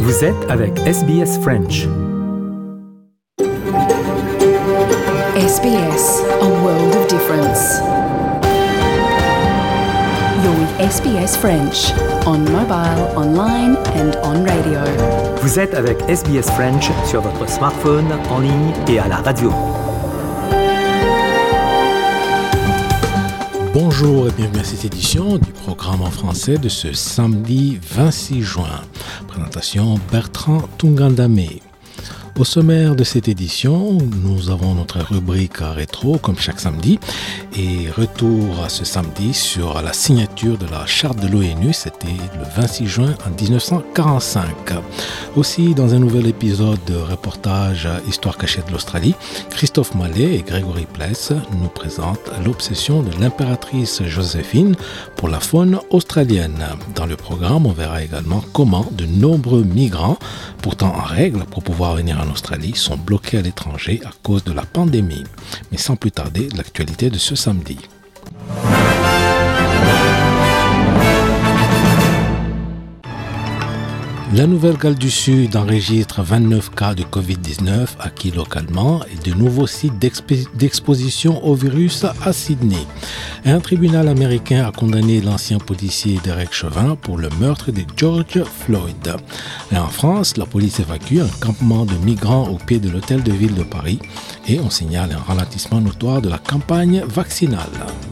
Vous êtes avec SBS French. SBS, a world of difference. You're with SBS French, on mobile, online and on radio. Vous êtes avec SBS French sur votre smartphone, en ligne et à la radio. Bonjour et bienvenue à cette édition du programme en français de ce samedi 26 juin. Présentation Bertrand Tungandame. Au sommaire de cette édition, nous avons notre rubrique rétro comme chaque samedi et retour à ce samedi sur la signature de la charte de l'ONU, c'était le 26 juin en 1945. Aussi, dans un nouvel épisode de reportage Histoire cachée de l'Australie, Christophe Mallet et Grégory Pless nous présentent l'obsession de l'impératrice Joséphine pour la faune australienne. Dans le programme, on verra également comment de nombreux migrants, pourtant en règle pour pouvoir venir en Australie, sont bloqués à l'étranger à cause de la pandémie. Mais sans plus tarder, l'actualité de ce samedi. La Nouvelle-Galles du Sud enregistre 29 cas de COVID-19 acquis localement et de nouveaux sites d'exposition au virus à Sydney. Un tribunal américain a condamné l'ancien policier Derek Chauvin pour le meurtre de George Floyd. Et en France, la police évacue un campement de migrants au pied de l'hôtel de ville de Paris et on signale un ralentissement notoire de la campagne vaccinale.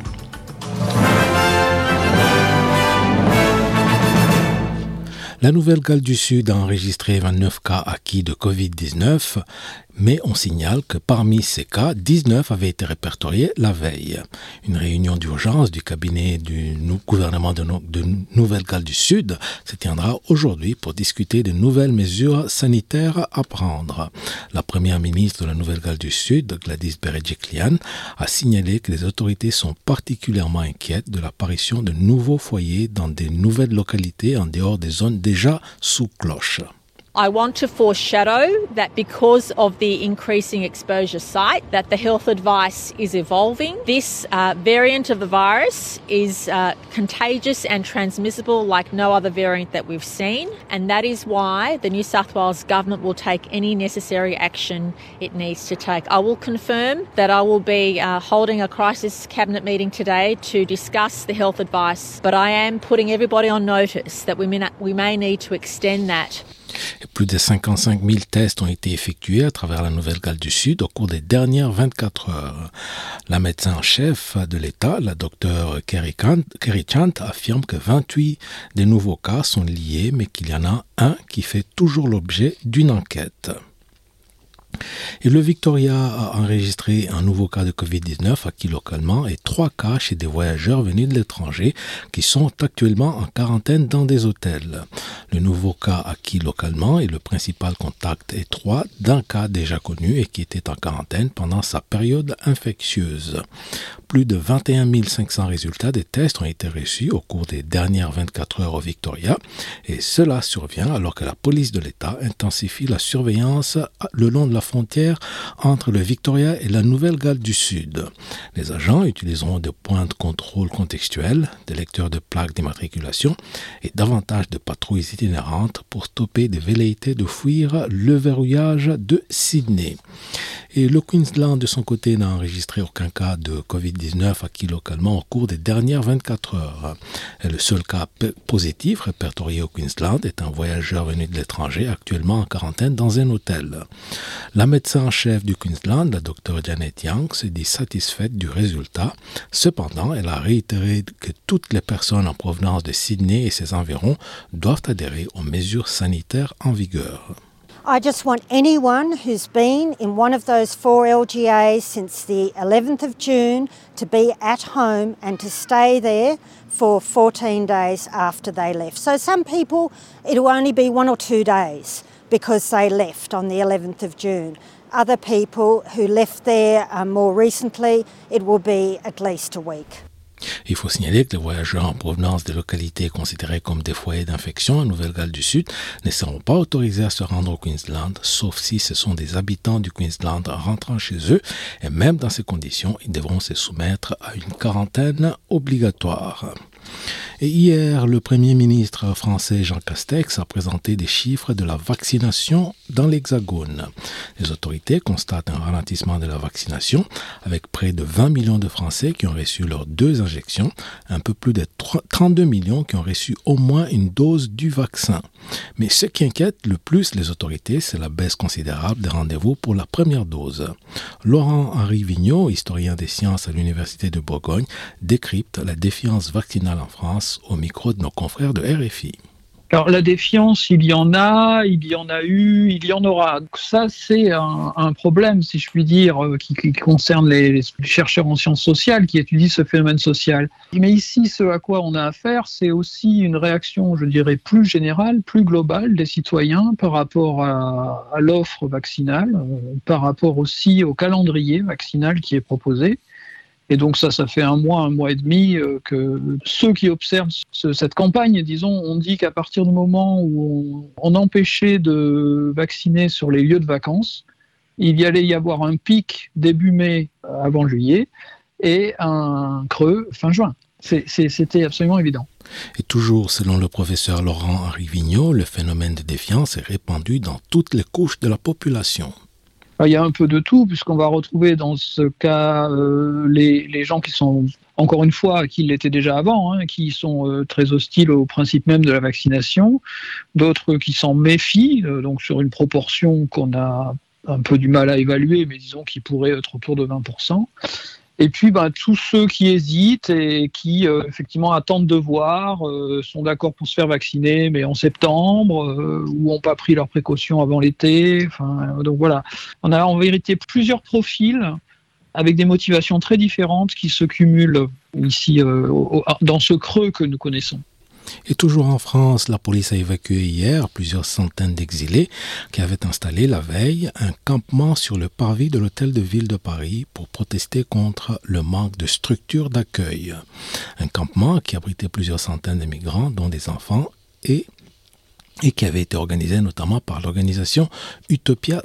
La Nouvelle-Galles du Sud a enregistré 29 cas acquis de COVID-19, mais on signale que parmi ces cas, 19 avaient été répertoriés la veille. Une réunion d'urgence du cabinet du gouvernement de Nouvelle-Galles du Sud se tiendra aujourd'hui pour discuter de nouvelles mesures sanitaires à prendre. La première ministre de la Nouvelle-Galles du Sud, Gladys Berejiklian, a signalé que les autorités sont particulièrement inquiètes de l'apparition de nouveaux foyers dans des nouvelles localités en dehors des zones déjà sous cloche. I want to foreshadow that because of the increasing exposure site, that the health advice is evolving. This variant of the virus is contagious and transmissible like no other variant that we've seen, and that is why the New South Wales government will take any necessary action it needs to take. I will confirm that I will be holding a crisis cabinet meeting today to discuss the health advice, but I am putting everybody on notice that we may need to extend that. Et plus de 55 000 tests ont été effectués à travers la Nouvelle-Galles du Sud au cours des dernières 24 heures. La médecin en chef de l'État, la docteure Kerry Chant, affirme que 28 des nouveaux cas sont liés, mais qu'il y en a un qui fait toujours l'objet d'une enquête. Et le Victoria a enregistré un nouveau cas de COVID-19 acquis localement et 3 cas chez des voyageurs venus de l'étranger qui sont actuellement en quarantaine dans des hôtels. Le nouveau cas acquis localement est le principal contact étroit d'un cas déjà connu et qui était en quarantaine pendant sa période infectieuse. Plus de 21 500 résultats des tests ont été reçus au cours des dernières 24 heures au Victoria et cela survient alors que la police de l'État intensifie la surveillance le long de la frontière entre le Victoria et la Nouvelle-Galles du Sud. Les agents utiliseront des points de contrôle contextuels, des lecteurs de plaques d'immatriculation et davantage de patrouilles itinérantes pour stopper des velléités de fuir le verrouillage de Sydney. Et le Queensland, de son côté, n'a enregistré aucun cas de COVID-19 acquis localement au cours des dernières 24 heures. Et le seul cas positif répertorié au Queensland est un voyageur venu de l'étranger, actuellement en quarantaine dans un hôtel. La médecin en chef du Queensland, la docteure Janet Young, se dit satisfaite du résultat. Cependant, elle a réitéré que toutes les personnes en provenance de Sydney et ses environs doivent adhérer aux mesures sanitaires en vigueur. I just want anyone who's been in one of those 4 LGAs since the 11th of June to be at home and to stay there for 14 days after they left. So some people, it'll only be 1 or 2 days because they left on the 11th of June. Other people who left there more recently, it will be at least a week. Il faut signaler que les voyageurs en provenance des localités considérées comme des foyers d'infection en Nouvelle-Galles du Sud ne seront pas autorisés à se rendre au Queensland, sauf si ce sont des habitants du Queensland rentrant chez eux, et même dans ces conditions, ils devront se soumettre à une quarantaine obligatoire. Et hier, le Premier ministre français Jean Castex a présenté des chiffres de la vaccination dans l'Hexagone. Les autorités constatent un ralentissement de la vaccination avec près de 20 millions de Français qui ont reçu leurs 2 injections, un peu plus de 32 millions qui ont reçu au moins une dose du vaccin. Mais ce qui inquiète le plus les autorités, c'est la baisse considérable des rendez-vous pour la première dose. Laurent-Henri Vigneault, historien des sciences à l'Université de Bourgogne, décrypte la défiance vaccinale en France au micro de nos confrères de RFI. Alors la défiance, il y en a eu, il y en aura. Ça, c'est un problème, si je puis dire, qui concerne les chercheurs en sciences sociales qui étudient ce phénomène social. Mais ici, ce à quoi on a affaire, c'est aussi une réaction, je dirais, plus générale, plus globale des citoyens par rapport à l'offre vaccinale, par rapport aussi au calendrier vaccinal qui est proposé. Et donc ça fait un mois et demi que ceux qui observent cette campagne, disons, on dit qu'à partir du moment où on empêchait de vacciner sur les lieux de vacances, il y allait y avoir un pic début mai avant juillet et un creux fin juin. C'était absolument évident. Et toujours selon le professeur Laurent-Henri Vigneault, le phénomène de défiance est répandu dans toutes les couches de la population. Il y a un peu de tout, puisqu'on va retrouver dans ce cas les gens qui sont, encore une fois, qui l'étaient déjà avant, qui sont très hostiles au principe même de la vaccination, d'autres qui s'en méfient, donc sur une proportion qu'on a un peu du mal à évaluer, mais disons qui pourrait être autour de 20%. Et puis tous ceux qui hésitent et qui effectivement attendent de voir, sont d'accord pour se faire vacciner, mais en septembre, ou n'ont pas pris leurs précautions avant l'été. Donc voilà, on a en vérité plusieurs profils avec des motivations très différentes qui se cumulent ici dans ce creux que nous connaissons. Et toujours en France, la police a évacué hier plusieurs centaines d'exilés qui avaient installé la veille un campement sur le parvis de l'hôtel de ville de Paris pour protester contre le manque de structures d'accueil. Un campement qui abritait plusieurs centaines de migrants, dont des enfants, et qui avait été organisé notamment par l'organisation Utopia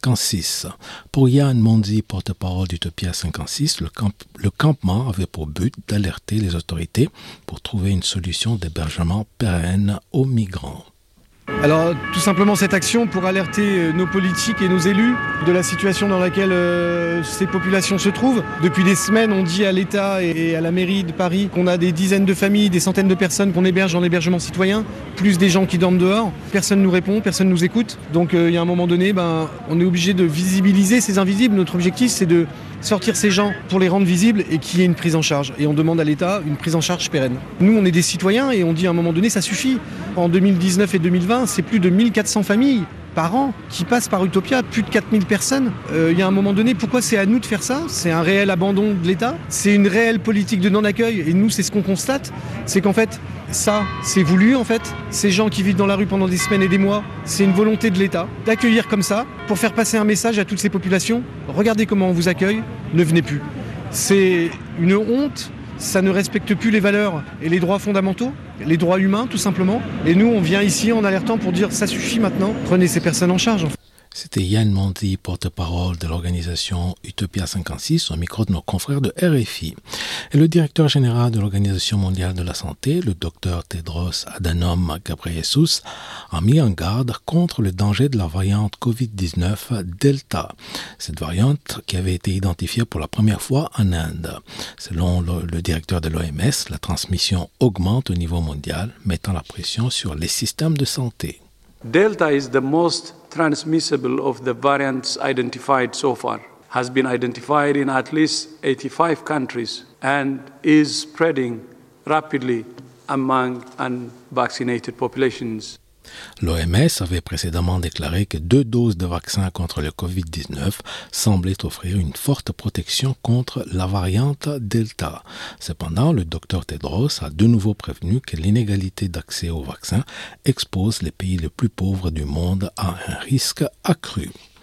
56. Pour Yann Monzi, porte-parole d'Utopia 56, le campement avait pour but d'alerter les autorités pour trouver une solution d'hébergement pérenne aux migrants. Alors tout simplement cette action pour alerter nos politiques et nos élus de la situation dans laquelle ces populations se trouvent. Depuis des semaines, on dit à l'État et à la mairie de Paris qu'on a des dizaines de familles, des centaines de personnes qu'on héberge en hébergement citoyen, plus des gens qui dorment dehors. Personne ne nous répond, personne ne nous écoute. Donc il y a un moment donné, on est obligé de visibiliser ces invisibles. Notre objectif, c'est de sortir ces gens pour les rendre visibles et qu'il y ait une prise en charge. Et on demande à l'État une prise en charge pérenne. Nous, on est des citoyens et on dit à un moment donné, ça suffit. En 2019 et 2020, c'est plus de 1400 familles par an qui passent par Utopia, plus de 4000 personnes. Il y a un moment donné, pourquoi c'est à nous de faire ça ? C'est un réel abandon de l'État, c'est une réelle politique de non-accueil. Et nous, c'est ce qu'on constate, c'est qu'en fait, ça, c'est voulu en fait. Ces gens qui vivent dans la rue pendant des semaines et des mois, c'est une volonté de l'État d'accueillir comme ça, pour faire passer un message à toutes ces populations. Regardez comment on vous accueille, ne venez plus. C'est une honte. Ça ne respecte plus les valeurs et les droits fondamentaux, les droits humains tout simplement. Et nous, on vient ici en alertant pour dire ça suffit maintenant, prenez ces personnes en charge. C'était Yann Monti, porte-parole de l'organisation Utopia 56, au micro de nos confrères de RFI. Et le directeur général de l'Organisation mondiale de la santé, le docteur Tedros Adhanom Ghebreyesus, a mis en garde contre le danger de la variante Covid-19 Delta. Cette variante qui avait été identifiée pour la première fois en Inde. Selon le directeur de l'OMS, la transmission augmente au niveau mondial, mettant la pression sur les systèmes de santé. Delta is the most transmissible of the variants identified so far, has been identified in at least 85 countries and is spreading rapidly among unvaccinated populations. L'OMS avait précédemment déclaré que 2 doses de vaccin contre le Covid-19 semblaient offrir une forte protection contre la variante Delta. Cependant, le Dr Tedros a de nouveau prévenu que l'inégalité d'accès au vaccin expose les pays les plus pauvres du monde à un risque accru.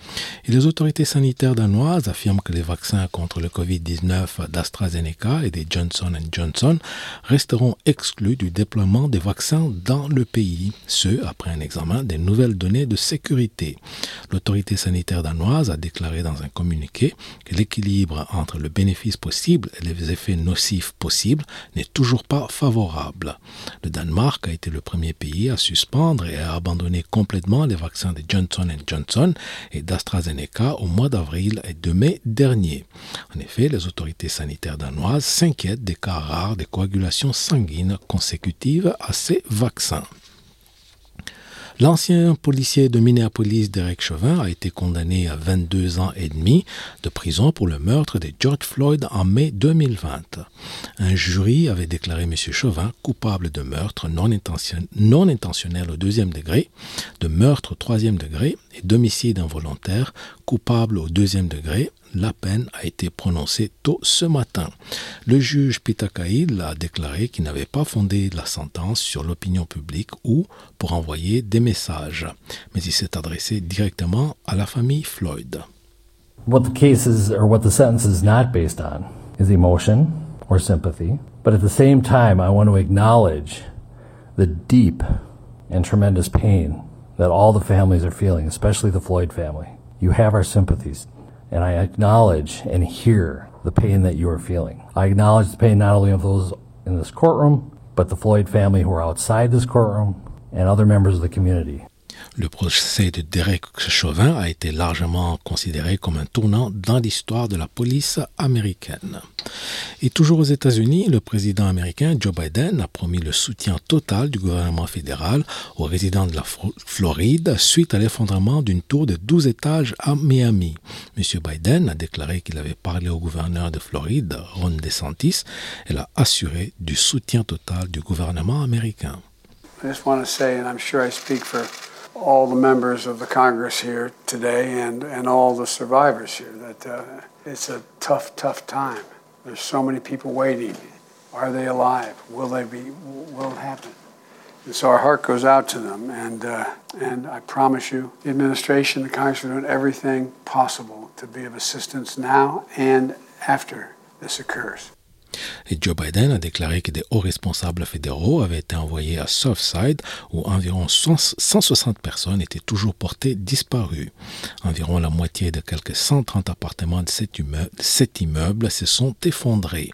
Et les autorités sanitaires danoises affirment que les vaccins contre le Covid-19 d'AstraZeneca et des Johnson & Johnson resteront exclus du déploiement des vaccins dans le pays, ce après un examen des nouvelles données de sécurité. L'autorité sanitaire danoise a déclaré dans un communiqué que l'équilibre entre le bénéfice possible et les effets nocifs possibles n'est toujours pas favorable. Le Danemark a été le premier pays à suspendre et à abandonner complètement les vaccins de Johnson & Johnson et d'AstraZeneca au mois d'avril et de mai dernier. En effet, les autorités sanitaires danoises s'inquiètent des cas rares de coagulation sanguine consécutive à ces vaccins. L'ancien policier de Minneapolis, Derek Chauvin, a été condamné à 22 ans et demi de prison pour le meurtre de George Floyd en mai 2020. Un jury avait déclaré M. Chauvin coupable de meurtre non intentionnel au 2e degré, de meurtre au 3e degré et d'homicide involontaire coupable au 2e degré. La peine a été prononcée tôt ce matin. Le juge Peter Cahill a déclaré qu'il n'avait pas fondé la sentence sur l'opinion publique ou pour envoyer des messages, mais il s'est adressé directement à la famille Floyd. What the case is, or what the sentence is not based on, is emotion or sympathy. But at the same time, I want to acknowledge the deep and tremendous pain that all the families are feeling, especially the Floyd family. You have our sympathies. And I acknowledge and hear the pain that you are feeling. I acknowledge the pain not only of those in this courtroom, but the Floyd family who are outside this courtroom and other members of the community. Le procès de Derek Chauvin a été largement considéré comme un tournant dans l'histoire de la police américaine. Et toujours aux États-Unis, le président américain Joe Biden a promis le soutien total du gouvernement fédéral aux résidents de la Floride suite à l'effondrement d'une tour de 12 étages à Miami. M. Biden a déclaré qu'il avait parlé au gouverneur de Floride, Ron DeSantis, et l'a assuré du soutien total du gouvernement américain. I just want to say, and I'm sure I speak for all the members of the Congress here today and all the survivors here, that it's a tough time. There's so many people waiting. Are they alive? Will it happen? And so our heart goes out to them, and I promise you, the administration, the Congress are doing everything possible to be of assistance now and after this occurs. Et Joe Biden a déclaré que des hauts responsables fédéraux avaient été envoyés à Surfside où environ 160 personnes étaient toujours portées disparues. Environ la moitié de quelques 130 appartements de cet immeuble se sont effondrés.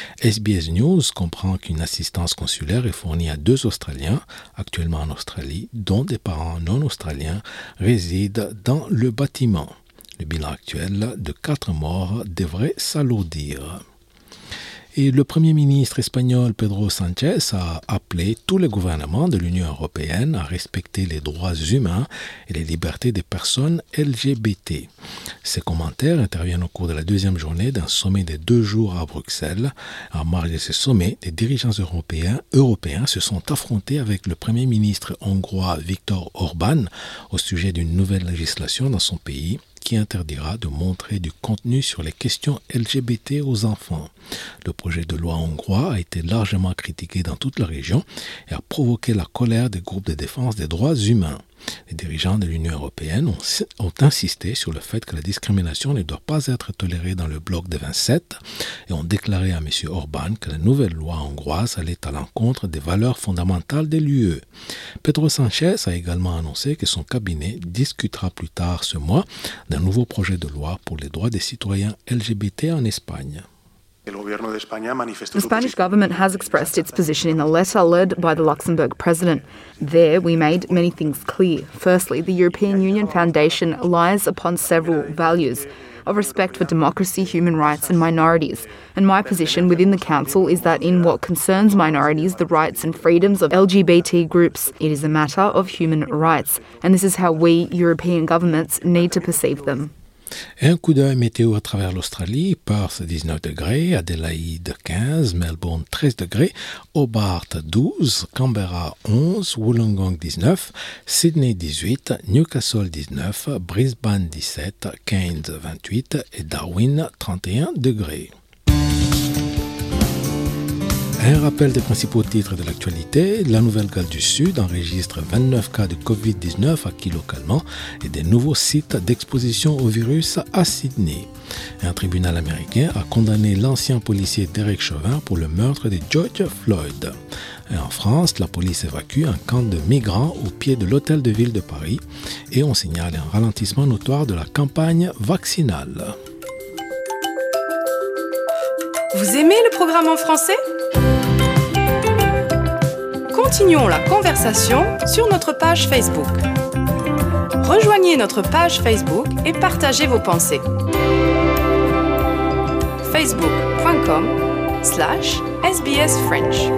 SBS News comprend qu'une assistance consulaire est fournie à 2 Australiens, actuellement en Australie, dont des parents non australiens résident dans le bâtiment. Le bilan actuel de 4 morts devrait s'alourdir. Et le Premier ministre espagnol Pedro Sánchez a appelé tous les gouvernements de l'Union européenne à respecter les droits humains et les libertés des personnes LGBT. Ces commentaires interviennent au cours de la 2e journée d'un sommet de 2 jours à Bruxelles. En marge de ce sommet, les dirigeants européens se sont affrontés avec le Premier ministre hongrois Viktor Orbán au sujet d'une nouvelle législation dans son pays qui interdira de montrer du contenu sur les questions LGBT aux enfants. Le projet de loi hongrois a été largement critiqué dans toute la région et a provoqué la colère des groupes de défense des droits humains. Les dirigeants de l'Union européenne ont insisté sur le fait que la discrimination ne doit pas être tolérée dans le bloc des 27 et ont déclaré à M. Orbán que la nouvelle loi hongroise allait à l'encontre des valeurs fondamentales de l'UE. Pedro Sánchez a également annoncé que son cabinet discutera plus tard ce mois d'un nouveau projet de loi pour les droits des citoyens LGBT en Espagne. The Spanish government has expressed its position in a letter led by the Luxembourg president. There, we made many things clear. Firstly, the European Union Foundation relies upon several values of respect for democracy, human rights and minorities. And my position within the Council is that in what concerns minorities, the rights and freedoms of LGBT groups, it is a matter of human rights. And this is how we, European governments, need to perceive them. Et un coup d'œil météo à travers l'Australie, Perth 19 degrés, Adélaïde 15, Melbourne 13 degrés, Hobart 12, Canberra 11, Wollongong 19, Sydney 18, Newcastle 19, Brisbane 17, Cairns 28 et Darwin 31 degrés. Un rappel des principaux titres de l'actualité. La Nouvelle-Galles du Sud enregistre 29 cas de Covid-19 acquis localement et des nouveaux sites d'exposition au virus à Sydney. Un tribunal américain a condamné l'ancien policier Derek Chauvin pour le meurtre de George Floyd. Et en France, la police évacue un camp de migrants au pied de l'hôtel de ville de Paris et on signale un ralentissement notoire de la campagne vaccinale. Vous aimez le programme en français ? Continuons la conversation sur notre page Facebook. Rejoignez notre page Facebook et partagez vos pensées. facebook.com/SBS French.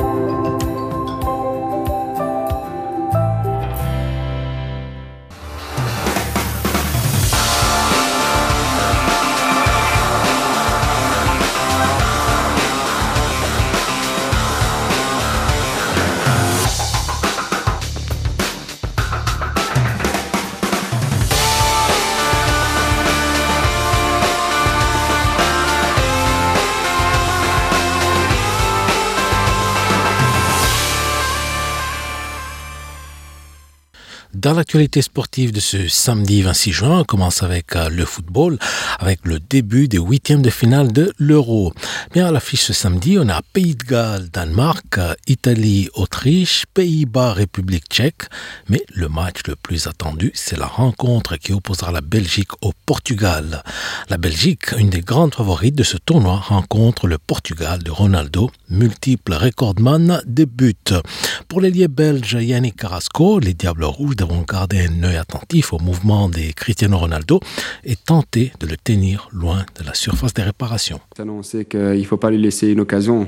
Dans l'actualité sportive de ce samedi 26 juin, on commence avec le football, avec le début des huitièmes de finale de l'Euro. Bien à l'affiche ce samedi, on a Pays de Galles, Danemark, Italie, Autriche, Pays-Bas, République tchèque. Mais le match le plus attendu, c'est la rencontre qui opposera la Belgique au Portugal. La Belgique, une des grandes favorites de ce tournoi, rencontre le Portugal de Ronaldo, multiple recordman des buts. Pour l'ailier belge Yannick Carrasco, les Diables Rouges devront garder un œil attentif au mouvement de Cristiano Ronaldo et tenter de le tenir loin de la surface des réparations. On sait qu'il ne faut pas lui laisser une occasion,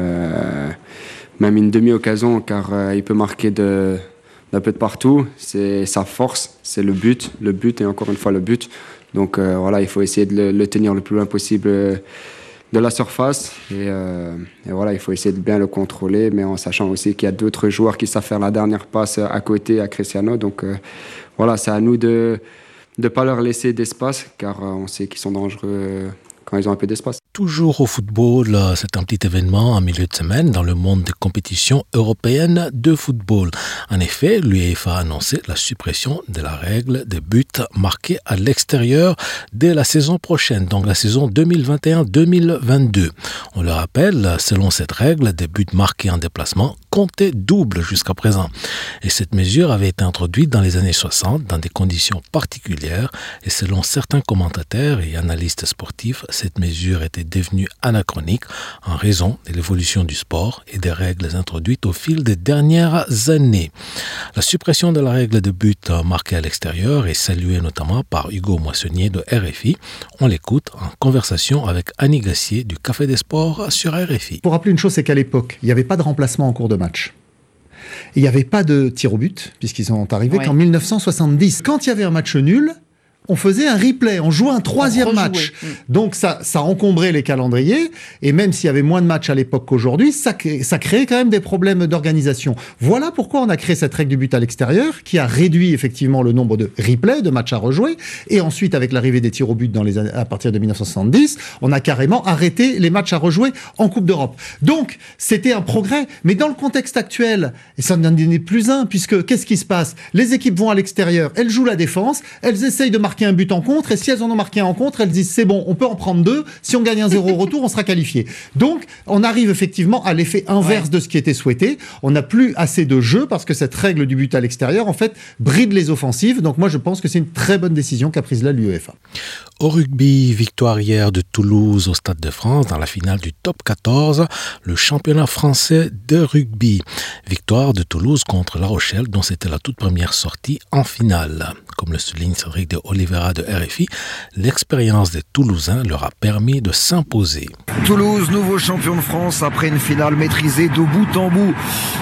même une demi-occasion, car il peut marquer d'un peu de partout. C'est sa force, c'est le but et encore une fois le but. Donc voilà, il faut essayer de le tenir le plus loin possible de la surface et voilà, il faut essayer de bien le contrôler, mais en sachant aussi qu'il y a d'autres joueurs qui savent faire la dernière passe à côté à Cristiano. Donc voilà, c'est à nous de ne pas leur laisser d'espace, car on sait qu'ils sont dangereux quand ils ont un peu d'espace. Toujours au football, c'est un petit événement en milieu de semaine dans le monde des compétitions européennes de football. En effet, l'UEFA a annoncé la suppression de la règle des buts marqués à l'extérieur dès la saison prochaine, donc la saison 2021-2022. On le rappelle, selon cette règle, des buts marqués en déplacement comptaient double jusqu'à présent. Et cette mesure avait été introduite dans les années 60 dans des conditions particulières et selon certains commentateurs et analystes sportifs, cette mesure était devenue anachronique en raison de l'évolution du sport et des règles introduites au fil des dernières années. La suppression de la règle de but marquée à l'extérieur est saluée notamment par Hugo Moissonnier de RFI. On l'écoute en conversation avec Annie Gassier du Café des Sports sur RFI. Pour rappeler une chose, c'est qu'à l'époque, il n'y avait pas de remplacement en cours de match. Il n'y avait pas de tir au but, puisqu'ils sont arrivés qu'en 1970. Quand il y avait un match nul, on faisait un replay, on jouait un troisième match. Donc ça encombrait les calendriers, et même s'il y avait moins de matchs à l'époque qu'aujourd'hui, ça créait quand même des problèmes d'organisation. Voilà pourquoi on a créé cette règle du but à l'extérieur, qui a réduit effectivement le nombre de replays, de matchs à rejouer, et ensuite avec l'arrivée des tirs au but à partir de 1970, on a carrément arrêté les matchs à rejouer en Coupe d'Europe. Donc c'était un progrès, mais dans le contexte actuel, et ça n'en est plus un, puisque qu'est-ce qui se passe ? Les équipes vont à l'extérieur, elles jouent la défense, elles essayent de marquer un but en contre, et si elles en ont marqué un en contre, elles disent c'est bon, on peut en prendre deux, si on gagne un 0 au retour, on sera qualifié. Donc on arrive effectivement à l'effet inverse de ce qui était souhaité. On n'a plus assez de jeu parce que cette règle du but à l'extérieur en fait bride les offensives. Donc moi je pense que c'est une très bonne décision qu'a prise là l'UEFA. Au rugby, victoire hier de Toulouse au Stade de France dans la finale du top 14, le championnat français de rugby. Victoire de Toulouse contre La Rochelle, dont c'était la toute première sortie en finale. Comme le souligne Cédric de Oliveira de RFI, l'expérience des Toulousains leur a permis de s'imposer. Toulouse, nouveau champion de France après une finale maîtrisée de bout en bout.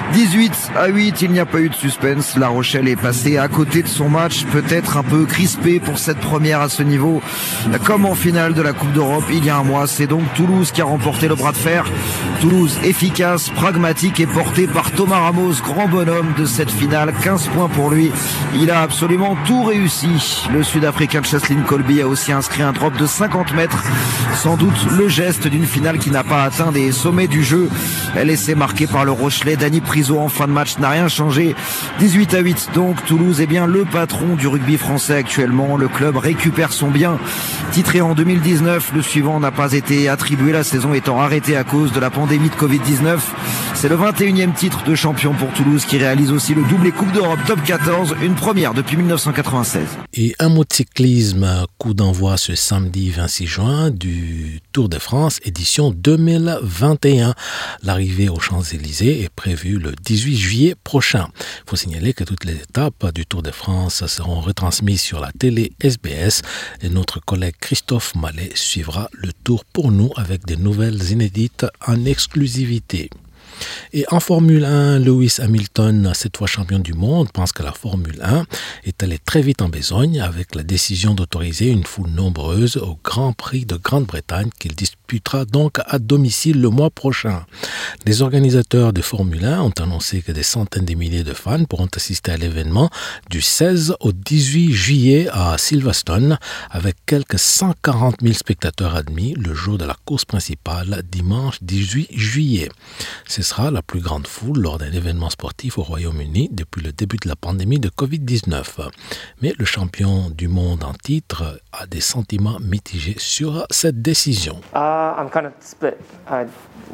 18-8, il n'y a pas eu de suspense. La Rochelle est passée à côté de son match, peut-être un peu crispé pour cette première à ce niveau. comme en finale de la Coupe d'Europe il y a un mois. C'est donc Toulouse qui a remporté le bras de fer. Toulouse efficace, pragmatique et porté par Thomas Ramos, grand bonhomme de cette finale. 15 points pour lui. Il a absolument tout réussi. Le Sud-Africain Cheslin Kolbe a aussi inscrit un drop de 50 mètres. Sans doute le geste d'une finale qui n'a pas atteint des sommets du jeu. L'essai marqué par le Rochelais Dany Priso en fin de match n'a rien changé. 18-8 donc. Toulouse est bien le patron du rugby français actuellement. Le club récupère son bien. Titré en 2019, le suivant n'a pas été attribué, la saison étant arrêtée à cause de la pandémie de Covid-19. C'est le 21e titre de champion pour Toulouse qui réalise aussi le doublé Coupe d'Europe Top 14, une première depuis 1996. Et un mot de cyclisme, coup d'envoi ce samedi 26 juin du Tour de France édition 2021. L'arrivée aux Champs-Élysées est prévue le 18 juillet prochain. Il faut signaler que toutes les étapes du Tour de France seront retransmises sur la télé SBS et notre collègue Christophe Mallet suivra le tour pour nous avec des nouvelles inédites en exclusivité. Et en Formule 1, Lewis Hamilton, cette fois champion du monde, pense que la Formule 1 est allée très vite en besogne avec la décision d'autoriser une foule nombreuse au Grand Prix de Grande-Bretagne qu'il disputera donc à domicile le mois prochain. Les organisateurs de Formule 1 ont annoncé que des centaines de milliers de fans pourront assister à l'événement du 16 au 18 juillet à Silverstone avec quelques 140 000 spectateurs admis le jour de la course principale dimanche 18 juillet. Ce sera la plus grande foule lors d'un événement sportif au Royaume-Uni depuis le début de la pandémie de Covid-19. Mais le champion du monde en titre a des sentiments mitigés sur cette décision. I'm kind of split. I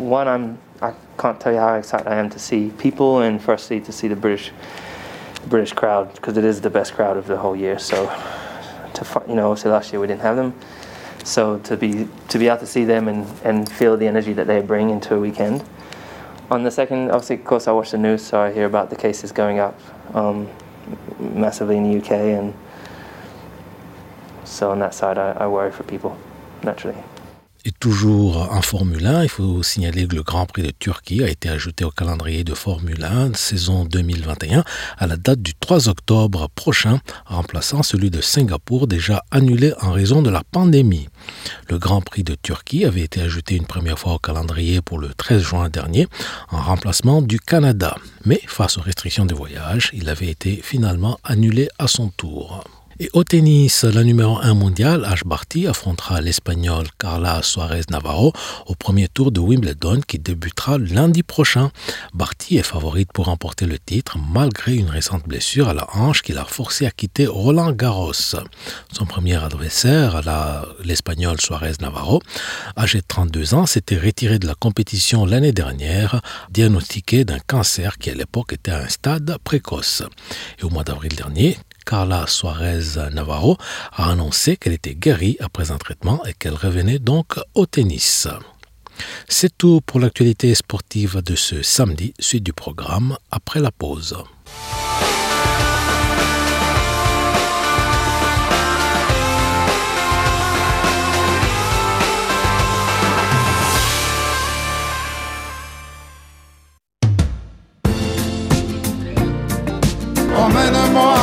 can't tell you how excited I am to see people and firstly to see the British crowd because it is the best crowd of the whole year. So obviously last year we didn't have them. So to be able to see them and feel the energy that they bring into a weekend. On the second, obviously, of course, I watch the news, so I hear about the cases going up massively in the UK, and so on that side, I worry for people, naturally. Et toujours en Formule 1, il faut signaler que le Grand Prix de Turquie a été ajouté au calendrier de Formule 1 saison 2021 à la date du 3 octobre prochain, remplaçant celui de Singapour déjà annulé en raison de la pandémie. Le Grand Prix de Turquie avait été ajouté une première fois au calendrier pour le 13 juin dernier en remplacement du Canada. Mais face aux restrictions de voyage, il avait été finalement annulé à son tour. Et au tennis, la numéro 1 mondiale, Ash Barty, affrontera l'Espagnole Carla Suarez Navarro au premier tour de Wimbledon qui débutera lundi prochain. Barty est favorite pour remporter le titre malgré une récente blessure à la hanche qui l'a forcé à quitter Roland Garros. Son premier adversaire, l'Espagnole Suarez Navarro, âgé de 32 ans, s'était retiré de la compétition l'année dernière, diagnostiqué d'un cancer qui à l'époque était à un stade précoce. Et au mois d'avril dernier, Carla Suarez Navarro a annoncé qu'elle était guérie après un traitement et qu'elle revenait donc au tennis. C'est tout pour l'actualité sportive de ce samedi, suite du programme après la pause. Emmène-moi.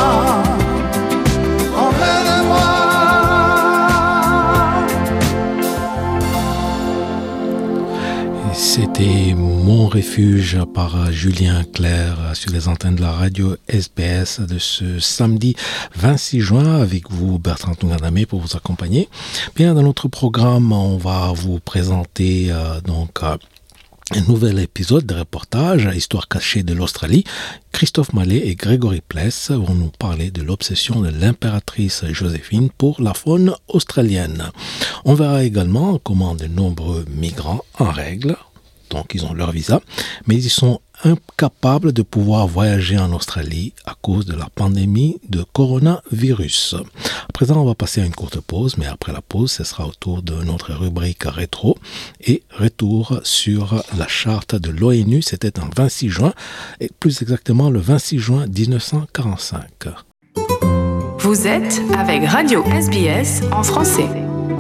C'était Mon refuge par Julien Clerc sur les antennes de la radio SBS de ce samedi 26 juin avec vous Bertrand Tunganame pour vous accompagner. Bien, dans notre programme, on va vous présenter un nouvel épisode de reportage Histoire cachée de l'Australie. Christophe Mallet et Grégory Pless vont nous parler de l'obsession de l'impératrice Joséphine pour la faune australienne. On verra également comment de nombreux migrants en règle, donc ils ont leur visa, mais ils sont incapables de pouvoir voyager en Australie à cause de la pandémie de coronavirus. À présent, on va passer à une courte pause, mais après la pause, ce sera au tour de notre rubrique rétro et retour sur la charte de l'ONU. C'était en 26 juin, et plus exactement le 26 juin 1945. Vous êtes avec Radio SBS en français.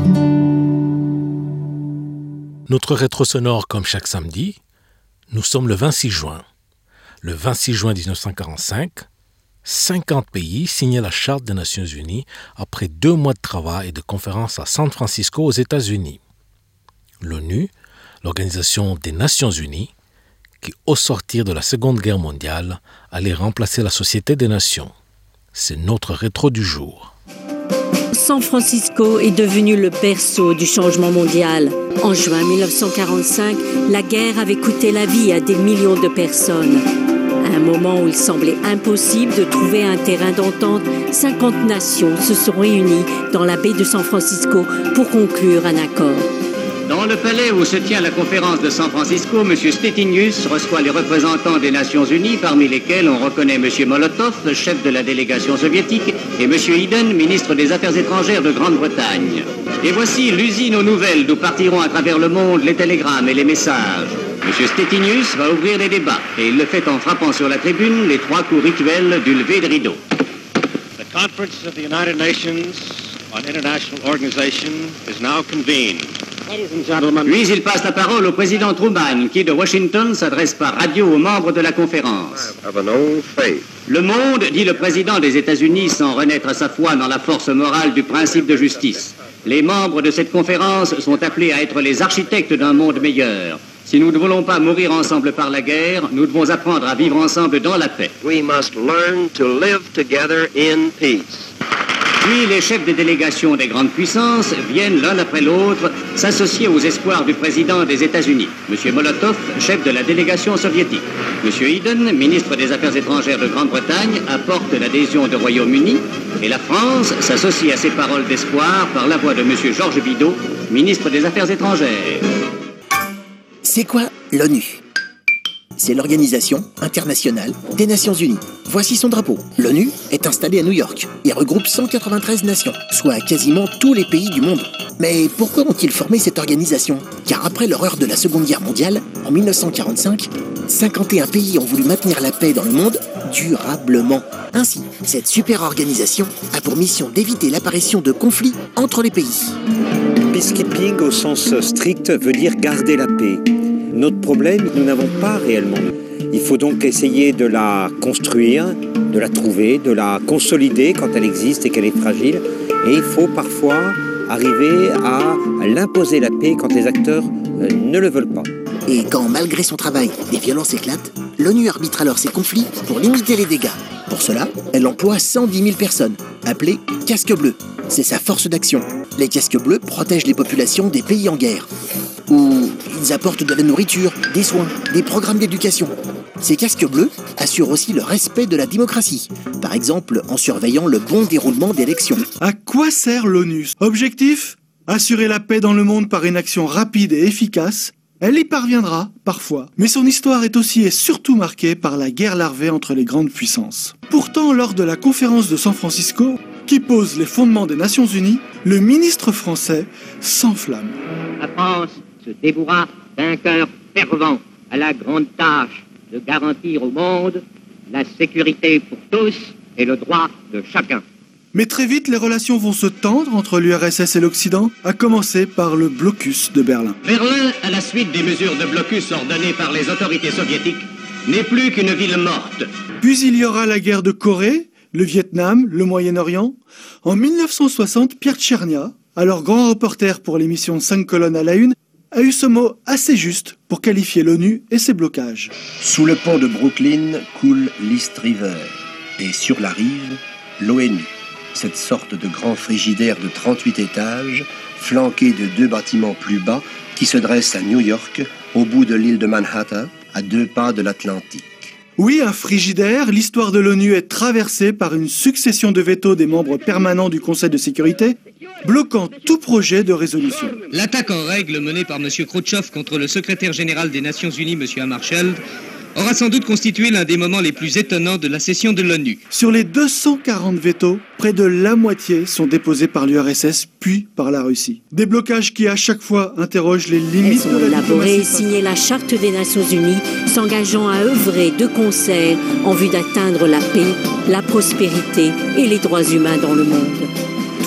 Notre rétro sonore, comme chaque samedi, nous sommes le 26 juin. Le 26 juin 1945, 50 pays signaient la Charte des Nations Unies après 2 mois de travail et de conférences à San Francisco aux États-Unis. L'ONU, l'Organisation des Nations Unies, qui au sortir de la Seconde Guerre mondiale allait remplacer la Société des Nations. C'est notre rétro du jour. San Francisco est devenu le berceau du changement mondial. En juin 1945, la guerre avait coûté la vie à des millions de personnes. À un moment où il semblait impossible de trouver un terrain d'entente, 50 nations se sont réunies dans la baie de San Francisco pour conclure un accord. Dans le palais où se tient la conférence de San Francisco, M. Stettinius reçoit les représentants des Nations Unies, parmi lesquels on reconnaît M. Molotov, chef de la délégation soviétique, et M. Eden, ministre des Affaires étrangères de Grande-Bretagne. Et voici l'usine aux nouvelles d'où partiront à travers le monde les télégrammes et les messages. M. Stettinius va ouvrir les débats, et il le fait en frappant sur la tribune les 3 coups rituels du lever de rideau. The Conference of the United Nations on International Organization is now convened. Puis il passe la parole au président Truman, qui de Washington s'adresse par radio aux membres de la conférence. Le monde, dit le président des États-Unis sans renaître à sa foi dans la force morale du principe de justice. Les membres de cette conférence sont appelés à être les architectes d'un monde meilleur. Si nous ne voulons pas mourir ensemble par la guerre, nous devons apprendre à vivre ensemble dans la paix. We must learn to live together in peace. Puis les chefs des délégations des grandes puissances viennent l'un après l'autre s'associer aux espoirs du président des États-Unis. M. Molotov, chef de la délégation soviétique. M. Eden, ministre des Affaires étrangères de Grande-Bretagne, apporte l'adhésion du Royaume-Uni. Et la France s'associe à ces paroles d'espoir par la voix de M. Georges Bidault, ministre des Affaires étrangères. C'est quoi l'ONU ? C'est l'Organisation internationale des Nations Unies. Voici son drapeau. L'ONU est installée à New York et regroupe 193 nations, soit quasiment tous les pays du monde. Mais pourquoi ont-ils formé cette organisation ? Car après l'horreur de la Seconde Guerre mondiale, en 1945, 51 pays ont voulu maintenir la paix dans le monde durablement. Ainsi, cette super organisation a pour mission d'éviter l'apparition de conflits entre les pays. Peacekeeping au sens strict veut dire garder la paix. Notre problème, nous n'avons pas réellement. Il faut donc essayer de la construire, de la trouver, de la consolider quand elle existe et qu'elle est fragile. Et il faut parfois arriver à l'imposer la paix quand les acteurs ne le veulent pas. Et quand, malgré son travail, des violences éclatent, l'ONU arbitre alors ces conflits pour limiter les dégâts. Pour cela, elle emploie 110 000 personnes, appelées casques bleus. C'est sa force d'action. Les casques bleus protègent les populations des pays en guerre. Où ils apportent de la nourriture, des soins, des programmes d'éducation. Ces casques bleus assurent aussi le respect de la démocratie, par exemple en surveillant le bon déroulement d'élections. À quoi sert l'ONU ? Objectif ? Assurer la paix dans le monde par une action rapide et efficace. Elle y parviendra, parfois, mais son histoire est aussi et surtout marquée par la guerre larvée entre les grandes puissances. Pourtant, lors de la conférence de San Francisco, qui pose les fondements des Nations Unies, le ministre français s'enflamme. La France se dévouera d'un cœur fervent à la grande tâche de garantir au monde la sécurité pour tous et le droit de chacun. Mais très vite, les relations vont se tendre entre l'URSS et l'Occident, à commencer par le blocus de Berlin. Berlin, à la suite des mesures de blocus ordonnées par les autorités soviétiques, n'est plus qu'une ville morte. Puis il y aura la guerre de Corée, le Vietnam, le Moyen-Orient. En 1960, Pierre Tchernia, alors grand reporter pour l'émission 5 colonnes à la une, a eu ce mot assez juste pour qualifier l'ONU et ses blocages. Sous le pont de Brooklyn coule l'East River, et sur la rive, l'ONU. Cette sorte de grand frigidaire de 38 étages, flanqué de 2 bâtiments plus bas, qui se dressent à New York, au bout de l'île de Manhattan, à 2 pas de l'Atlantique. Oui, un frigidaire, l'histoire de l'ONU est traversée par une succession de vétos des membres permanents du Conseil de sécurité, bloquant tout projet de résolution. L'attaque en règle menée par M. Khrouchtchev contre le secrétaire général des Nations Unies, M. Hammarskjöld, aura sans doute constitué l'un des moments les plus étonnants de la session de l'ONU. Sur les 240 vétos, près de la moitié sont déposés par l'URSS, puis par la Russie. Des blocages qui, à chaque fois, interrogent les limites de la diplomatie. Élaboré et signé la Charte des Nations Unies, s'engageant à œuvrer de concert en vue d'atteindre la paix, la prospérité et les droits humains dans le monde.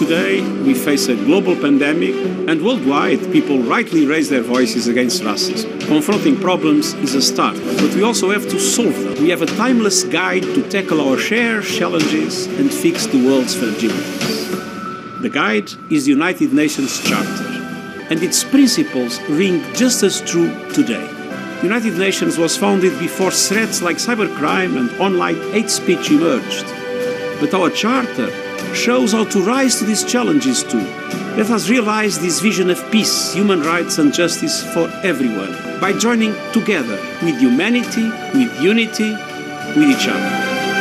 today we face a global pandemic, and worldwide people rightly raise their voices against racism. Confronting problems is a start, but we also have to solve them. We have a timeless guide to tackle our shared challenges and fix the world's fragilities. The guide is the United Nations Charter, and its principles ring just as true today. The United Nations was founded before threats like cybercrime and online hate speech emerged. But our Charter shows how to rise to these challenges too. Let us realize this vision of peace, human rights and justice for everyone by joining together with humanity, with unity, with each other.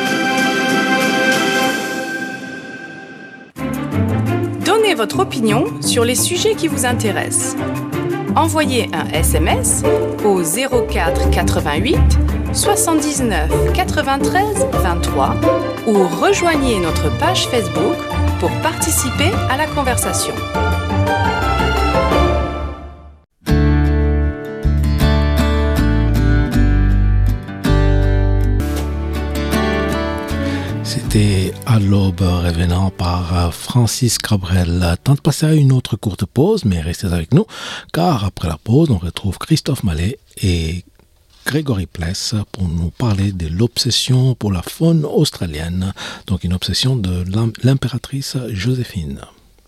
Donnez votre opinion sur les sujets qui vous intéressent. Envoyez un SMS au 04 88 79 93 23 ou rejoignez notre page Facebook pour participer à la conversation. C'était À l'aube revenant par Francis Cabrel. Temps de passer à une autre courte pause, mais restez avec nous, car après la pause, on retrouve Christophe Mallet et Grégory Pless pour nous parler de l'obsession pour la faune australienne, donc une obsession de l'impératrice Joséphine.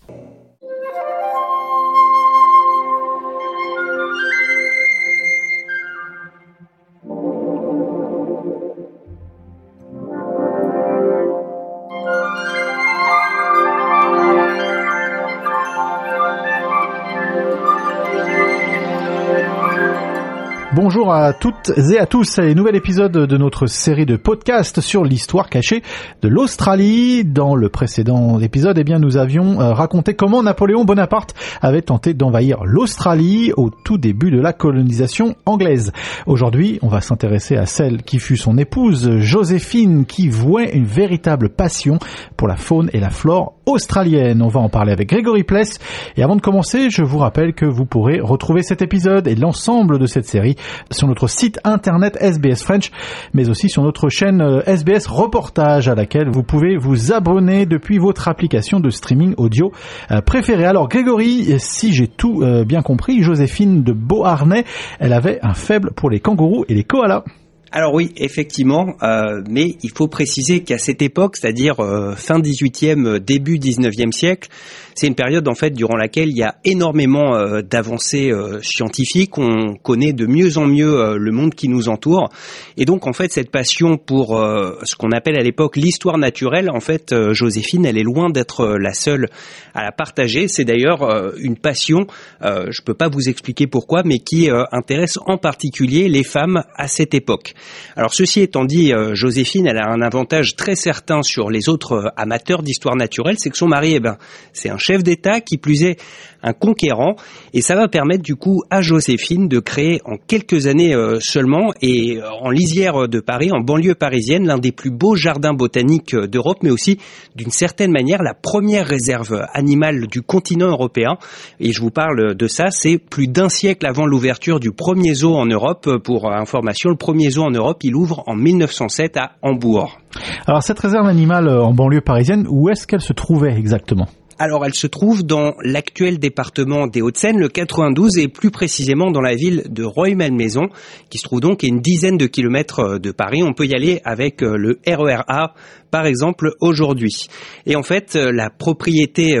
Bonjour à toutes et à tous, et nouvel épisode de notre série de podcasts sur l'histoire cachée de l'Australie. Dans le précédent épisode, nous avions raconté comment Napoléon Bonaparte avait tenté d'envahir l'Australie au tout début de la colonisation anglaise. Aujourd'hui, on va s'intéresser à celle qui fut son épouse, Joséphine, qui vouait une véritable passion pour la faune et la flore australienne. On va en parler avec Grégory Pless. Et avant de commencer, je vous rappelle que vous pourrez retrouver cet épisode et l'ensemble de cette série sur notre site internet SBS French, mais aussi sur notre chaîne SBS Reportage, à laquelle vous pouvez vous abonner depuis votre application de streaming audio préférée. Alors Grégory, si j'ai tout bien compris, Joséphine de Beauharnais, elle avait un faible pour les kangourous et les koalas. Alors oui, effectivement, mais il faut préciser qu'à cette époque, c'est-à-dire fin 18e, début 19e siècle, c'est une période en fait durant laquelle il y a énormément d'avancées scientifiques. On connaît de mieux en mieux le monde qui nous entoure, et donc en fait cette passion pour ce qu'on appelle à l'époque l'histoire naturelle, en fait Joséphine, elle est loin d'être la seule à la partager. C'est d'ailleurs une passion, je peux pas vous expliquer pourquoi, mais qui intéresse en particulier les femmes à cette époque. Alors ceci étant dit, Joséphine, elle a un avantage très certain sur les autres amateurs d'histoire naturelle, c'est que son mari, c'est un chef d'État, qui plus est un conquérant, et ça va permettre du coup à Joséphine de créer en quelques années seulement, et en lisière de Paris, en banlieue parisienne, l'un des plus beaux jardins botaniques d'Europe, mais aussi d'une certaine manière la première réserve animale du continent européen. Et je vous parle de ça, c'est plus d'un siècle avant l'ouverture du premier zoo en Europe. Pour information, le premier zoo en Europe, il ouvre en 1907 à Hambourg. Alors cette réserve animale en banlieue parisienne, où est-ce qu'elle se trouvait exactement ? Alors, elle se trouve dans l'actuel département des Hauts-de-Seine, le 92, et plus précisément dans la ville de Rueil-Malmaison, qui se trouve donc à une dizaine de kilomètres de Paris. On peut y aller avec le RER A, par exemple, aujourd'hui. Et en fait, la propriété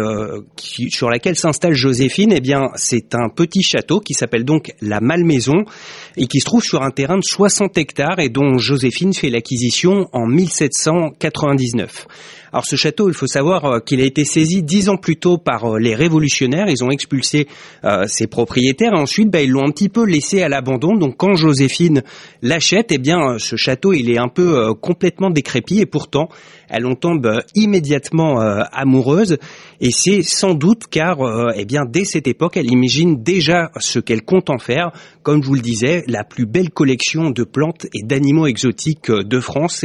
sur laquelle s'installe Joséphine, c'est un petit château qui s'appelle donc la Malmaison, et qui se trouve sur un terrain de 60 hectares, et dont Joséphine fait l'acquisition en 1799. Alors ce château, il faut savoir qu'il a été saisi 10 ans plus tôt par les révolutionnaires. Ils ont expulsé ses propriétaires, et ensuite ils l'ont un petit peu laissé à l'abandon. Donc quand Joséphine l'achète, ce château il est un peu complètement décrépit, et pourtant elle en tombe immédiatement amoureuse. Et c'est sans doute car dès cette époque, elle imagine déjà ce qu'elle compte en faire. Comme je vous le disais, la plus belle collection de plantes et d'animaux exotiques de France, et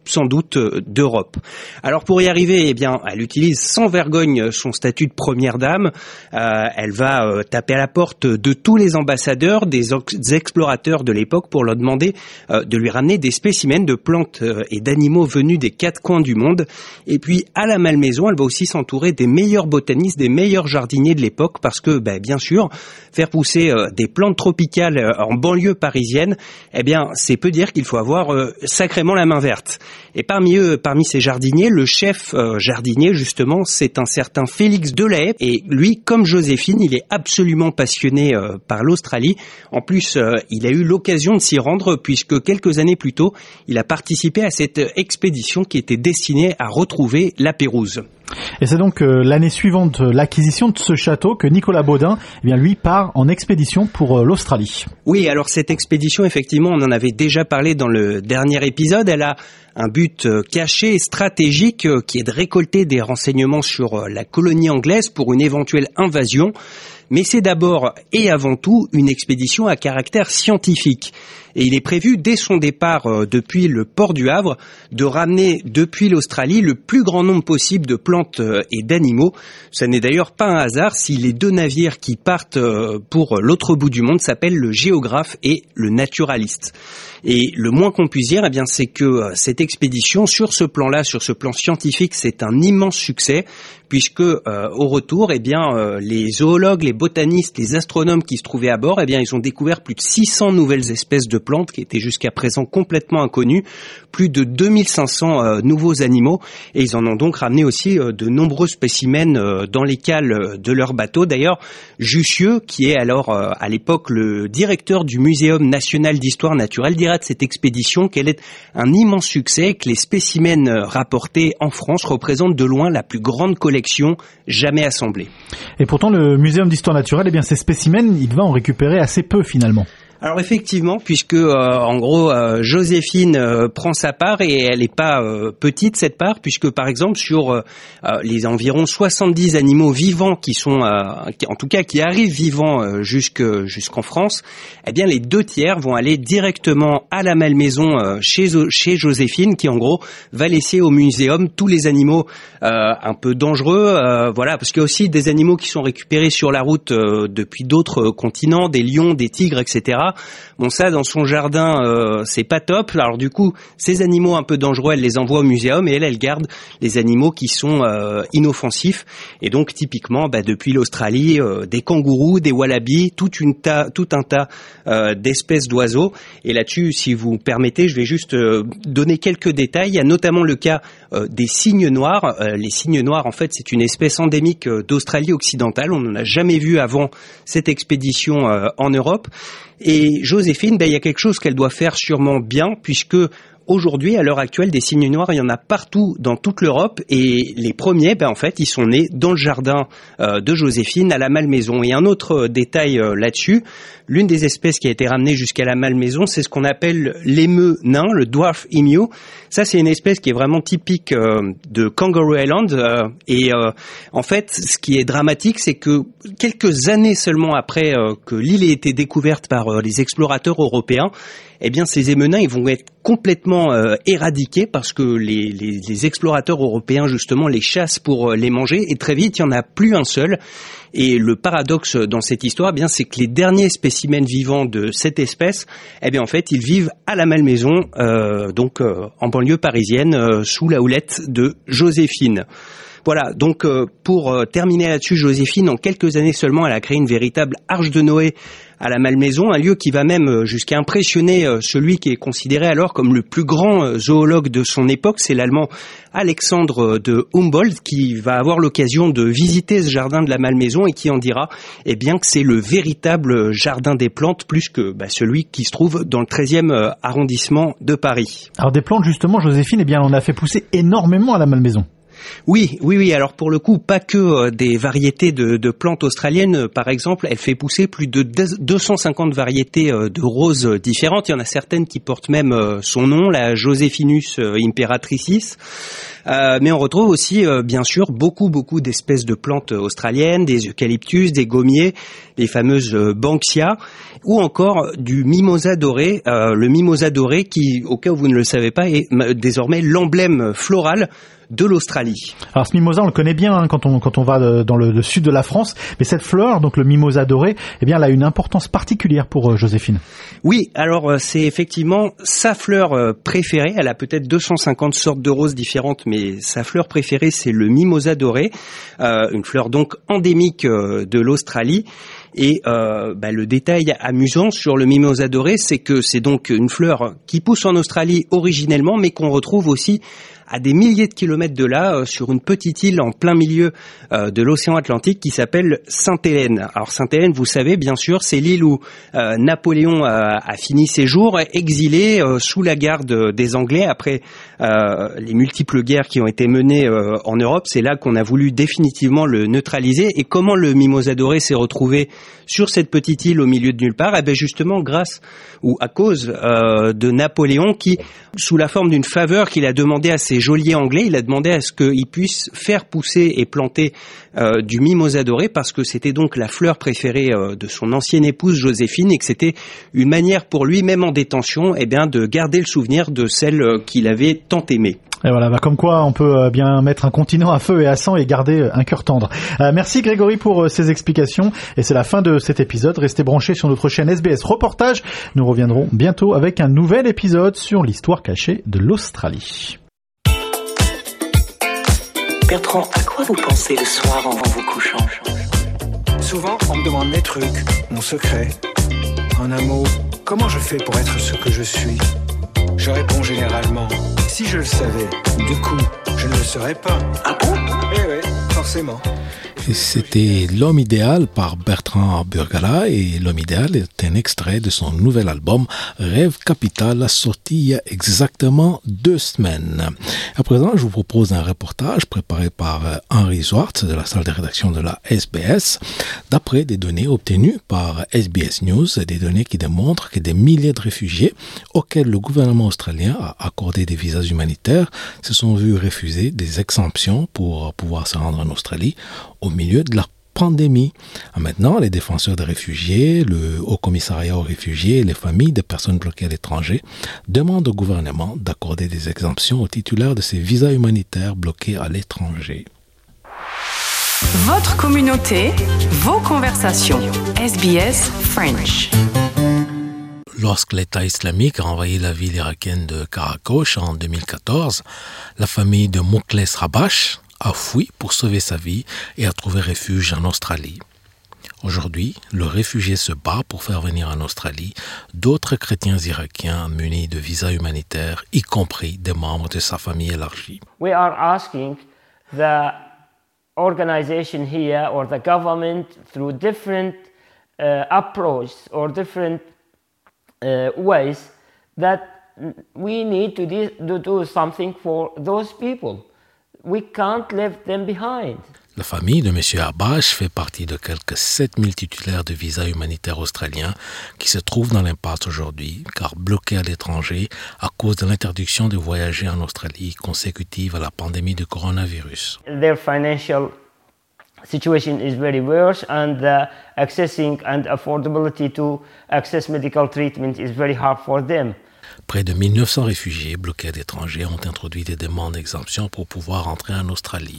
sans doute d'Europe. Alors pour y arriver, eh bien, elle utilise sans vergogne son statut de première dame. Elle va taper à la porte de tous les ambassadeurs, des explorateurs de l'époque pour leur demander de lui ramener des spécimens de plantes et d'animaux venus des 4 coins du monde. Et puis à la Malmaison, elle va aussi s'entourer des meilleurs botanistes, des meilleurs jardiniers de l'époque parce que, bien sûr, faire pousser des plantes tropicales en banlieue parisienne, eh bien, c'est peu dire qu'il faut avoir sacrément la main verte. Et parmi ces jardiniers, le chef jardinier, justement, c'est un certain Félix Delahaye. Et lui, comme Joséphine, il est absolument passionné par l'Australie. En plus, il a eu l'occasion de s'y rendre puisque quelques années plus tôt, il a participé à cette expédition qui était destinée à retrouver la Pérouse. Et c'est donc l'année suivante l'acquisition de ce château que Nicolas Baudin, eh bien lui, part en expédition pour l'Australie. Oui, alors cette expédition, effectivement, on en avait déjà parlé dans le dernier épisode. Elle a un but caché et stratégique qui est de récolter des renseignements sur la colonie anglaise pour une éventuelle invasion. Mais c'est d'abord et avant tout une expédition à caractère scientifique. Et il est prévu, dès son départ depuis le port du Havre, de ramener depuis l'Australie le plus grand nombre possible de plantes et d'animaux. Ça n'est d'ailleurs pas un hasard si les 2 navires qui partent pour l'autre bout du monde s'appellent le Géographe et le Naturaliste. Et le moins qu'on puisse dire, eh bien, c'est que cette expédition, sur ce plan-là, sur ce plan scientifique, c'est un immense succès, puisque au retour, eh bien, les zoologues, les botanistes, les astronomes qui se trouvaient à bord, eh bien, ils ont découvert plus de 600 nouvelles espèces de plantes qui étaient jusqu'à présent complètement inconnues, plus de 2500 nouveaux animaux, et ils en ont donc ramené aussi de nombreux spécimens dans les cales de leur bateau. D'ailleurs, Jussieu, qui est alors à l'époque le directeur du Muséum national d'histoire naturelle, dira de cette expédition qu'elle est un immense succès, que les spécimens rapportés en France représentent de loin la plus grande collection jamais assemblée. Et pourtant, le Muséum d'histoire naturelle, eh bien, ces spécimens, il va en récupérer assez peu finalement. Alors effectivement, puisque en gros Joséphine prend sa part et elle n'est pas petite cette part, puisque par exemple sur les environ 70 animaux vivants qui sont, en tout cas qui arrivent vivants jusqu'en France, eh bien les 2 tiers vont aller directement à la Malmaison chez Joséphine, qui en gros va laisser au muséum tous les animaux un peu dangereux, voilà, parce qu'il y a aussi des animaux qui sont récupérés sur la route depuis d'autres continents, des lions, des tigres, etc. Bon, ça, dans son jardin, c'est pas top. Alors du coup, ces animaux un peu dangereux, elle les envoie au muséum et elle garde les animaux qui sont inoffensifs. Et donc, typiquement, depuis l'Australie, des kangourous, des wallabies, tout un tas d'espèces d'oiseaux. Et là-dessus, si vous permettez, je vais juste donner quelques détails. Il y a notamment le cas des cygnes noirs. Les cygnes noirs, en fait, c'est une espèce endémique d'Australie occidentale. On n'en a jamais vu avant cette expédition en Europe. Et Joséphine, il y a quelque chose qu'elle doit faire sûrement bien, puisque aujourd'hui, à l'heure actuelle, des cygnes noirs, il y en a partout dans toute l'Europe, et les premiers, en fait, ils sont nés dans le jardin de Joséphine à la Malmaison. Et un autre détail là-dessus, l'une des espèces qui a été ramenée jusqu'à la Malmaison, c'est ce qu'on appelle l'émeu nain, le dwarf emu. Ça, c'est une espèce qui est vraiment typique de Kangaroo Island. En fait, ce qui est dramatique, c'est que quelques années seulement après que l'île ait été découverte par les explorateurs européens, eh bien, ces émenins, ils vont être complètement éradiqués parce que les explorateurs européens, justement, les chassent pour les manger. Et très vite, il n'y en a plus un seul. Et le paradoxe dans cette histoire, eh bien, c'est que les derniers spécimens vivants de cette espèce, eh bien, en fait, ils vivent à la Malmaison, donc en banlieue parisienne, sous la houlette de Joséphine. Voilà, donc pour terminer là-dessus, Joséphine, en quelques années seulement, elle a créé une véritable arche de Noé à la Malmaison, un lieu qui va même jusqu'à impressionner celui qui est considéré alors comme le plus grand zoologue de son époque, c'est l'Allemand Alexandre de Humboldt, qui va avoir l'occasion de visiter ce jardin de la Malmaison et qui en dira eh bien que c'est le véritable jardin des plantes, plus que celui qui se trouve dans le 13e arrondissement de Paris. Alors des plantes, justement, Joséphine, eh bien, on a fait pousser énormément à la Malmaison. Oui. Alors pour le coup, pas que des variétés de plantes australiennes. Par exemple, elle fait pousser plus de 250 variétés de roses différentes. Il y en a certaines qui portent même son nom, la Josephinus imperatricis. Mais on retrouve aussi, bien sûr, beaucoup d'espèces de plantes australiennes, des eucalyptus, des gommiers, les fameuses banksia, ou encore du mimosa doré. Le mimosa doré qui, au cas où vous ne le savez pas, est désormais l'emblème floral de l'Australie. Alors ce mimosa, on le connaît bien quand on va dans le sud de la France, mais cette fleur, donc le mimosa doré, eh bien, elle a une importance particulière pour Joséphine. Oui, alors c'est effectivement sa fleur préférée. Elle a peut-être 250 sortes de roses différentes, mais sa fleur préférée, c'est le mimosa doré, une fleur donc endémique de l'Australie. Et le détail amusant sur le mimosa doré, c'est que c'est donc une fleur qui pousse en Australie originellement, mais qu'on retrouve aussi à des milliers de kilomètres de là, sur une petite île en plein milieu de l'océan Atlantique qui s'appelle Sainte-Hélène. Alors Sainte-Hélène, vous savez, bien sûr, c'est l'île où Napoléon a fini ses jours, exilé sous la garde des Anglais après les multiples guerres qui ont été menées en Europe. C'est là qu'on a voulu définitivement le neutraliser. Et comment le mimosa doré s'est retrouvé sur cette petite île au milieu de nulle part? Justement grâce ou à cause de Napoléon qui, sous la forme d'une faveur qu'il a demandé à ses geôliers anglais, il a demandé à ce qu'ils puissent faire pousser et planter du mimosa doré parce que c'était donc la fleur préférée de son ancienne épouse Joséphine et que c'était une manière pour lui, même en détention, de garder le souvenir de celle qu'il avait tant aimée. Et voilà, comme quoi on peut bien mettre un continent à feu et à sang et garder un cœur tendre. Merci Grégory pour ces explications et c'est la fin de cet épisode. Restez branchés sur notre chaîne SBS Reportage. Nous reviendrons bientôt avec un nouvel épisode sur l'histoire cachée de l'Australie. Bertrand, à quoi vous pensez le soir en vous couchant? Souvent, on me demande mes trucs, mon secret. En un mot, comment je fais pour être ce que je suis? Je réponds généralement, si je le savais, du coup, je ne le serais pas. Ah bon? Eh oui, forcément. Et c'était L'Homme idéal par Bertrand Burgala et L'Homme idéal est un extrait de son nouvel album Rêve Capital sorti il y a exactement 2 semaines. À présent, je vous propose un reportage préparé par Henri Zwartz de la salle de rédaction de la SBS d'après des données obtenues par SBS News, des données qui démontrent que des milliers de réfugiés auxquels le gouvernement australien a accordé des visas humanitaires se sont vus refuser des exemptions pour pouvoir se rendre en Australie au milieu de la pandémie. Maintenant, les défenseurs des réfugiés, le Haut Commissariat aux réfugiés et les familles des personnes bloquées à l'étranger demandent au gouvernement d'accorder des exemptions aux titulaires de ces visas humanitaires bloqués à l'étranger. Votre communauté, vos conversations. SBS French. Lorsque l'État islamique a envahi la ville irakienne de Karakosh en 2014, la famille de Moukles Rabash a fui pour sauver sa vie et a trouvé refuge en Australie. Aujourd'hui, le réfugié se bat pour faire venir en Australie d'autres chrétiens irakiens munis de visas humanitaires, y compris des membres de sa famille élargie. We are asking the organization here or the government through different approaches or different ways that we need to do something for those people. We can't leave them behind. La famille de M. Abash fait partie de quelques 7000 titulaires de visas humanitaires australiens qui se trouvent dans l'impasse aujourd'hui, car bloqués à l'étranger à cause de l'interdiction de voyager en Australie consécutive à la pandémie du coronavirus. Their financial situation is very worse and accessing and affordability to access medical treatment is very hard for them. Près de 1900 réfugiés bloqués à l'étranger ont introduit des demandes d'exemption pour pouvoir entrer en Australie.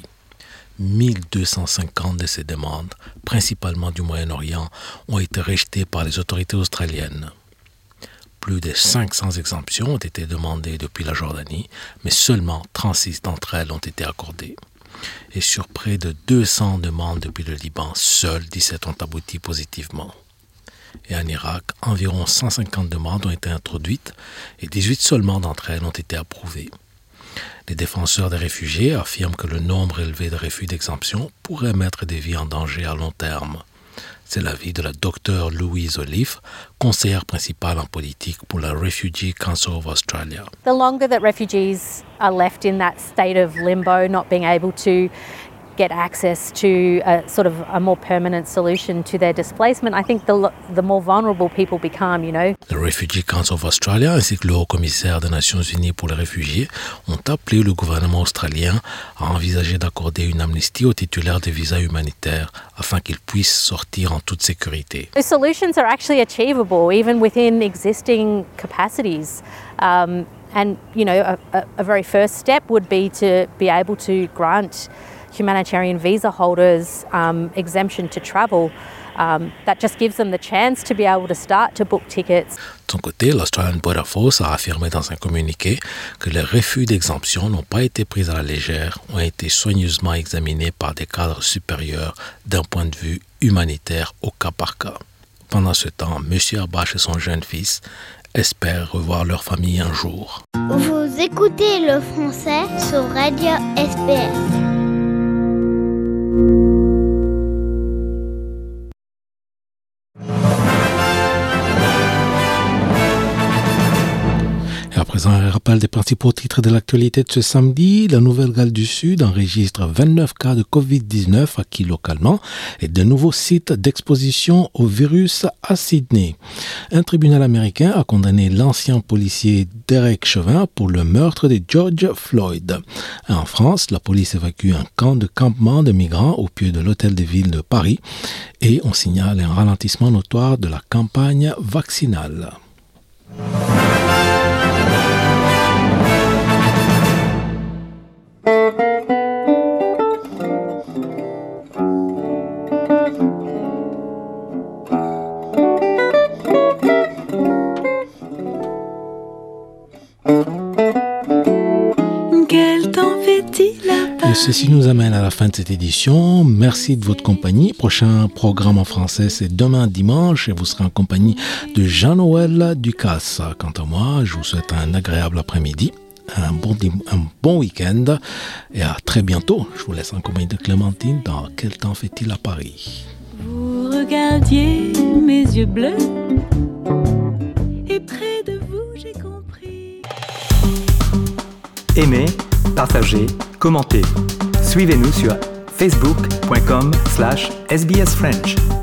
1250 de ces demandes, principalement du Moyen-Orient, ont été rejetées par les autorités australiennes. Plus de 500 exemptions ont été demandées depuis la Jordanie, mais seulement 36 d'entre elles ont été accordées. Et sur près de 200 demandes depuis le Liban, seules 17 ont abouti positivement. Et en Irak, environ 150 demandes ont été introduites et 18 seulement d'entre elles ont été approuvées. Les défenseurs des réfugiés affirment que le nombre élevé de refus d'exemption pourrait mettre des vies en danger à long terme. C'est l'avis de la docteure Louise Olive, conseillère principale en politique pour la Refugee Council of Australia. The longer that refugees are left in that state of limbo, not being able to get access to a sort of a more permanent solution to their displacement, I think the more vulnerable people become, you know. Le Refugee Council of Australia ainsi que le Haut-Commissaire des Nations Unies pour les réfugiés ont appelé le gouvernement australien à envisager d'accorder une amnistie aux titulaires de visas humanitaires afin qu'ils puissent sortir en toute sécurité. The solutions are actually achievable even within existing capacities. And, you know, a very first step would be to be able to grant humanitarian visa holders exemption to travel. That just gives them the chance to be able to start to book tickets. De son côté, l'Australian Border Force a affirmé dans un communiqué que les refus d'exemption n'ont pas été pris à la légère, ont été soigneusement examinés par des cadres supérieurs d'un point de vue humanitaire au cas par cas. Pendant ce temps, M. Abache et son jeune fils espèrent revoir leur famille un jour. Vous écoutez le français sur Radio SPS. À présent, un rappel des principaux titres de l'actualité de ce samedi. La Nouvelle-Galles du Sud enregistre 29 cas de COVID-19 acquis localement et de nouveaux sites d'exposition au virus à Sydney. Un tribunal américain a condamné l'ancien policier Derek Chauvin pour le meurtre de George Floyd. En France, la police évacue un camp de campement de migrants au pied de l'hôtel de ville de Paris et on signale un ralentissement notoire de la campagne vaccinale. Et ceci nous amène à la fin de cette édition. Merci de votre compagnie. Prochain programme en français, c'est demain dimanche et vous serez en compagnie de Jean-Noël Ducasse. Quant à moi, je vous souhaite un agréable après-midi, un bon week-end et à très bientôt. Je vous laisse en compagnie de Clémentine dans Quel temps fait-il à Paris? Vous regardiez mes yeux bleus et près de vous j'ai compris. Aimez, partagez, commentez. Suivez-nous sur facebook.com/sbsfrench.